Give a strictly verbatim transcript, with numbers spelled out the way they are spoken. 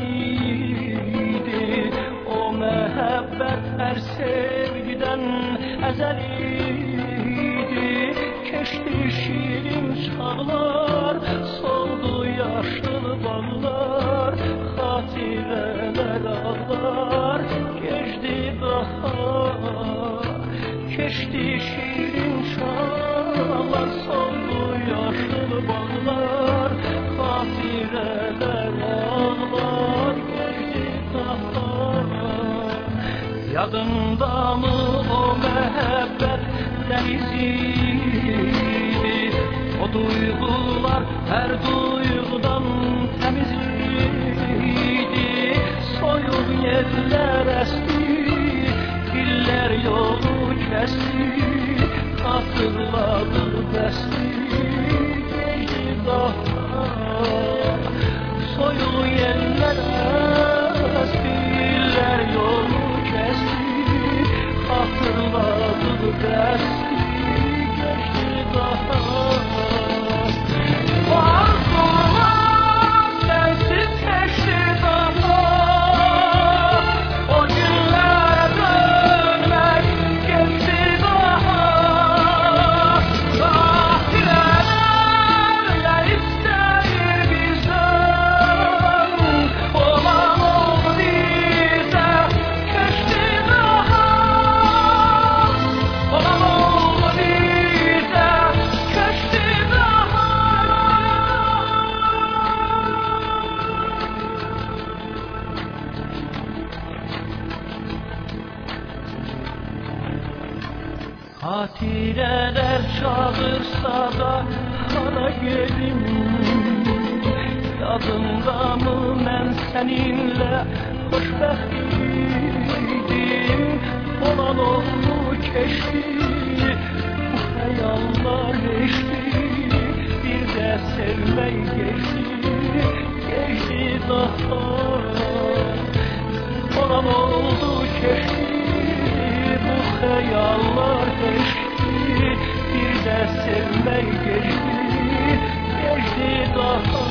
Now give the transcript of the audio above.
ezeliydi. O mehabbet her sevgiden ezeliydi. Keçti şirin çağlar, soldu yaşlı bağlar, hatireler ağlar, geçti bahar. Keçti şirin çağlar, soldu yaşlı bağlar, hatireler ağlar, geçti bahar. Yadında mı o mehabbet deniziydi? O duygular her duygudan temiziydi. Soyuq yeller esti, diller yolu kesti, hatırladı desti, geçti bahar. Soyuq yeller esti, diller yolu kesti, hatırladı desti, geçti bahar. O arzular sensiz geçti bahar, o günlere dönmek geçti bahar. Zahireler ne ister bizden, olan oldu bize geçti bahar. Olan oldu bize geçti bahar. Hatireler çağırsa da hara gelim, yadımda mı mən seninle hoşbəxt idim? Olan oldu keçti, bu hayallar geçti, bir de sevmek geçti, geçti daha. Olan oldu keçti, bu hayallar geçti, bir de sevmek geçti, geçti daha.